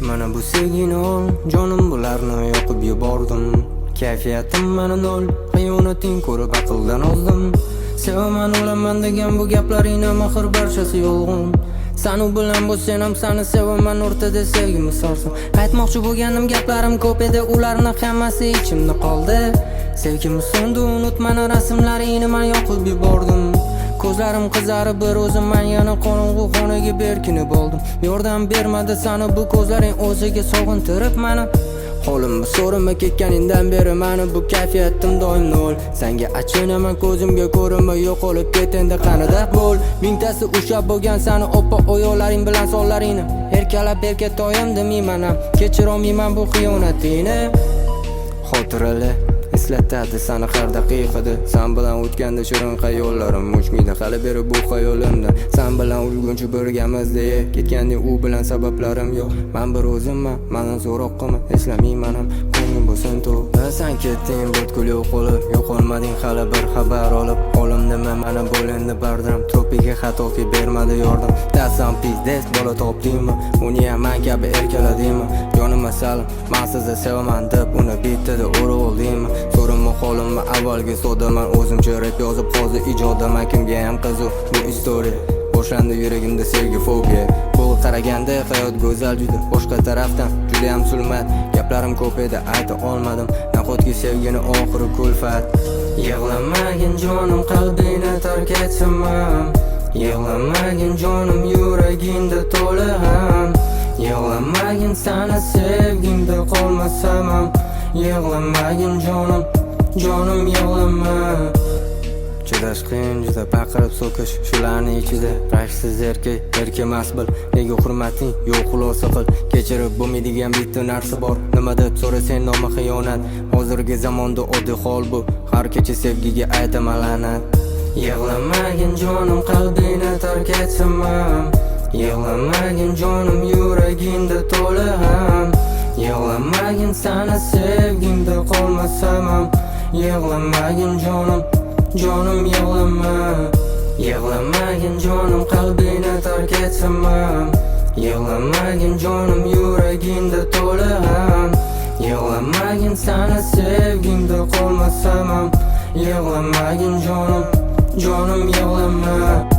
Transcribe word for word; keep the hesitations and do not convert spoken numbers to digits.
mana bu sevgini ol, jonim bularni yoqib yubordim. Kayfiyatim mana nol, xiyonating ko'rib aqldan ozdim. Sevaman o'laman degan bu gaplaringni mahir barchasi yolg'on. Sen u bilan bu sen ham seni sevaman, o'rtada sevgimiz sorsin. Aytmoqchi bo'lganim gaplarim ko'p edi, ularning hammasi ichimda qoldi. Sevgimiz so'ndi, unutmani rasmlaringni men yoqib yubordim. Ko'zlarim qizarib bir o'zim men yana qorong'u xonaga berkinib oldim. Yordam bermadi seni bu ko'zlaring o'ziga sog'intirib meni. Holimni so'rama ketganingdan beri meni bu kayfiyatim doim nol. Senga achinaman ko'zimga ko'rinma, yo'qolib ket endi qanida bo'l. Mingtasi ushlab bo'lgan seni oppa oyoqlaring bilan sonlaringni erkalab erkatoyim demayman ham, kechir olmayman bu xiyonatingni. Xotiralar eslatadi seni har daqiqada, sen bilan o'tganda shirin xayollarim uchmaydi hali beri bu xayolimda. Sen bilan ulguncha birgamiz deya ketganding, u bilan sabablarim yo'q. Men bir o'zimman, mendan so'roq qilma, eslamayman ham, ko'nglim bo'lsin to'q. Sen ketding butkul yo'qolib, yo'qolmading hali bir xabar olib. Qo'limda men mana bo'lendi bardaram, to'piga xatoki bermadi yordam. Tasam pizdes bola topdingmi, uni ham men kabi erkaladingmi? Yonimga salim, men sizni sevaman deb uni bittada urib oldingmi? So'rama holimni avvalgi so'daman, o'zimcha rap yozib hozir ijoddaman. Kimga ham qiziq bu istoriya, boshlandi yuragimda sevgi fobiya. Bu qaraganda hayot go'zal juda, boshqa tarafdan juda ham zulmat. Gaplarim ko'p edi, ayta olmadim, nahotki sevgini oxiri kulfat. Yig'lamagin jonim, qalbingni tark etsamam. Yig'lamagin jonim, yuragingda to'la ham. Yig'lamagin seni sevgimda qolmasam ham. Yig'lamagin jonim, jonim yig'lama. Chidash qiyin juda, baqirib so'kish shularning ichida. Rashksiz erkak, erkemas bil, nega hurmating yo'q xulosa qil. Kechirib bo'lmaydigan bitta narsa bor, nima deb so'rasang nomi xiyonat. Hozirgi zamonda oddiy hol bu, har kecha sevgiga aytaman la'nat. Yig'lamagin jonim, qalbingni tark etsam ham. Yig'lamagin jonim, yuragingda to'la ham. Yig'lamagin seni sevgimda qolmasam ham. Yig'lamagin jonim, jonim yig'lama. Yig'lamagin jonim, qalbingni tark etsam ham. Yig'lamagin jonim, yuragingda to'la ham. Yig'lamagin seni sevgimda qolmasam ham. Yig'lamagin jonim, jonim yig'lama.